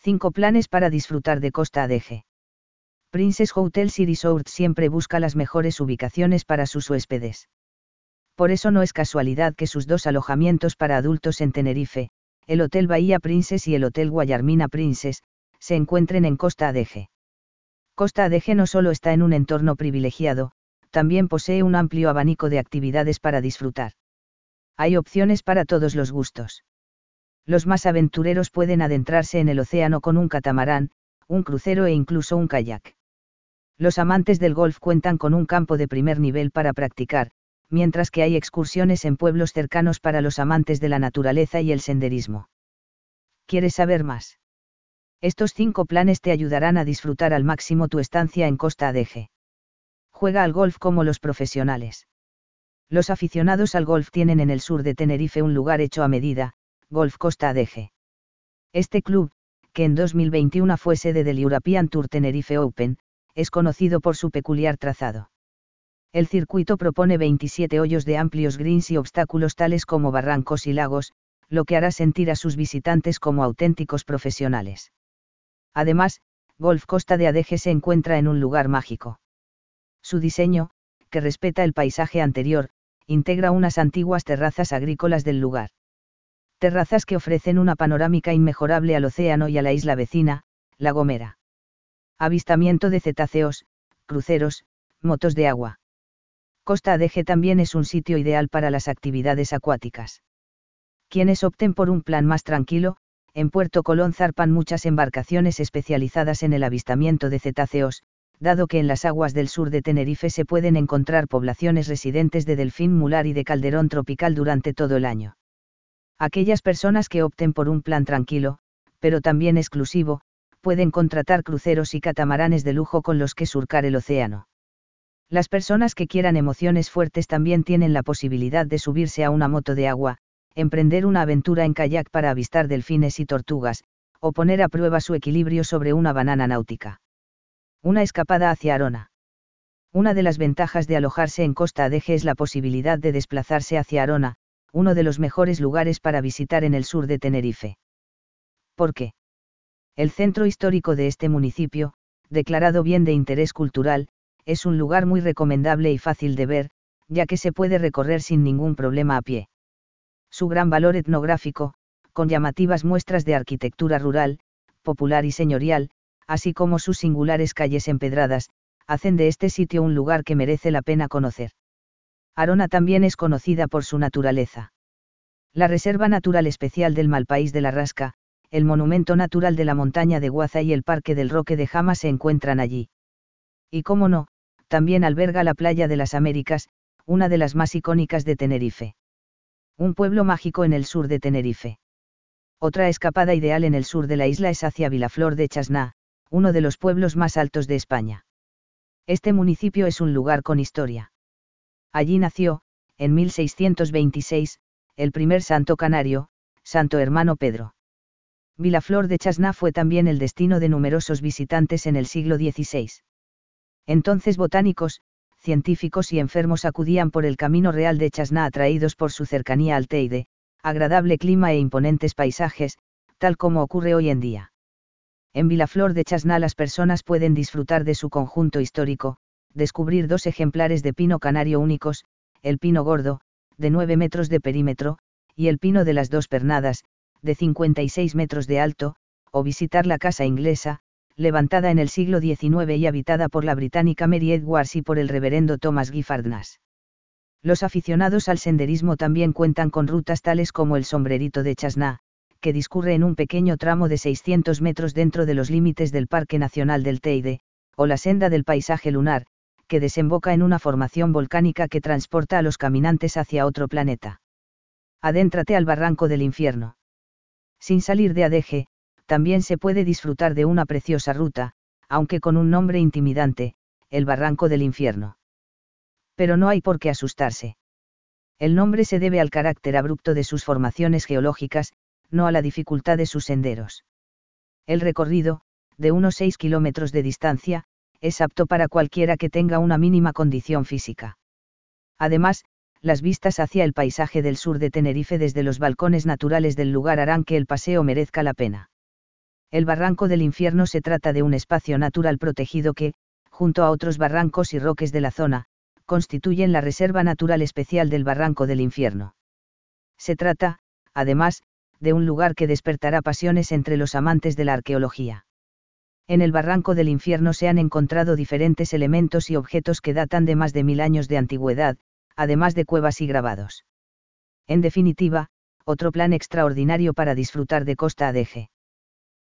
5 planes para disfrutar de Costa Adeje. Princess Hotels y Resorts siempre busca las mejores ubicaciones para sus huéspedes. Por eso no es casualidad que sus 2 alojamientos para adultos en Tenerife, el Hotel Bahía Princess y el Hotel Guayarmina Princess, se encuentren en Costa Adeje. Costa Adeje no solo está en un entorno privilegiado, también posee un amplio abanico de actividades para disfrutar. Hay opciones para todos los gustos. Los más aventureros pueden adentrarse en el océano con un catamarán, un crucero e incluso un kayak. Los amantes del golf cuentan con un campo de primer nivel para practicar, mientras que hay excursiones en pueblos cercanos para los amantes de la naturaleza y el senderismo. ¿Quieres saber más? Estos 5 planes te ayudarán a disfrutar al máximo tu estancia en Costa Adeje. Juega al golf como los profesionales. Los aficionados al golf tienen en el sur de Tenerife un lugar hecho a medida, Golf Costa Adeje. Este club, que en 2021 fue sede del European Tour Tenerife Open, es conocido por su peculiar trazado. El circuito propone 27 hoyos de amplios greens y obstáculos tales como barrancos y lagos, lo que hará sentir a sus visitantes como auténticos profesionales. Además, Golf Costa de Adeje se encuentra en un lugar mágico. Su diseño, que respeta el paisaje anterior, integra unas antiguas terrazas agrícolas del lugar. Terrazas que ofrecen una panorámica inmejorable al océano y a la isla vecina, La Gomera. Avistamiento de cetáceos, cruceros, motos de agua. Costa Adeje también es un sitio ideal para las actividades acuáticas. Quienes opten por un plan más tranquilo, en Puerto Colón zarpan muchas embarcaciones especializadas en el avistamiento de cetáceos, dado que en las aguas del sur de Tenerife se pueden encontrar poblaciones residentes de delfín mular y de calderón tropical durante todo el año. Aquellas personas que opten por un plan tranquilo, pero también exclusivo, pueden contratar cruceros y catamaranes de lujo con los que surcar el océano. Las personas que quieran emociones fuertes también tienen la posibilidad de subirse a una moto de agua, emprender una aventura en kayak para avistar delfines y tortugas, o poner a prueba su equilibrio sobre una banana náutica. Una escapada hacia Arona. Una de las ventajas de alojarse en Costa Adeje es la posibilidad de desplazarse hacia Arona, uno de los mejores lugares para visitar en el sur de Tenerife. ¿Por qué? El centro histórico de este municipio, declarado bien de interés cultural, es un lugar muy recomendable y fácil de ver, ya que se puede recorrer sin ningún problema a pie. Su gran valor etnográfico, con llamativas muestras de arquitectura rural, popular y señorial, así como sus singulares calles empedradas, hacen de este sitio un lugar que merece la pena conocer. Arona también es conocida por su naturaleza. La Reserva Natural Especial del Malpaís de la Rasca, el Monumento Natural de la Montaña de Guaza y el Parque del Roque de Jama se encuentran allí. Y cómo no, también alberga la Playa de las Américas, una de las más icónicas de Tenerife. Un pueblo mágico en el sur de Tenerife. Otra escapada ideal en el sur de la isla es hacia Vilaflor de Chasná, uno de los pueblos más altos de España. Este municipio es un lugar con historia. Allí nació, en 1626, el primer santo canario, Santo Hermano Pedro. Vilaflor de Chasná fue también el destino de numerosos visitantes en el siglo XVI. Entonces botánicos, científicos y enfermos acudían por el camino real de Chasná atraídos por su cercanía al Teide, agradable clima e imponentes paisajes, tal como ocurre hoy en día. En Vilaflor de Chasná las personas pueden disfrutar de su conjunto histórico, descubrir 2 ejemplares de pino canario únicos, el pino gordo, de 9 metros de perímetro, y el pino de las 2 pernadas, de 56 metros de alto, o visitar la casa inglesa, levantada en el siglo XIX y habitada por la británica Mary Edwards y por el reverendo Thomas Giffard Nash. Los aficionados al senderismo también cuentan con rutas tales como el Sombrerito de Chasná, que discurre en un pequeño tramo de 600 metros dentro de los límites del Parque Nacional del Teide, o la Senda del Paisaje Lunar, que desemboca en una formación volcánica que transporta a los caminantes hacia otro planeta. Adéntrate al Barranco del Infierno. Sin salir de Adeje, también se puede disfrutar de una preciosa ruta, aunque con un nombre intimidante, el Barranco del Infierno. Pero no hay por qué asustarse. El nombre se debe al carácter abrupto de sus formaciones geológicas, no a la dificultad de sus senderos. El recorrido, de unos 6 kilómetros de distancia, es apto para cualquiera que tenga una mínima condición física. Además, las vistas hacia el paisaje del sur de Tenerife desde los balcones naturales del lugar harán que el paseo merezca la pena. El Barranco del Infierno se trata de un espacio natural protegido que, junto a otros barrancos y roques de la zona, constituyen la Reserva Natural Especial del Barranco del Infierno. Se trata, además, de un lugar que despertará pasiones entre los amantes de la arqueología. En el Barranco del Infierno se han encontrado diferentes elementos y objetos que datan de más de 1000 años de antigüedad, además de cuevas y grabados. En definitiva, otro plan extraordinario para disfrutar de Costa Adeje.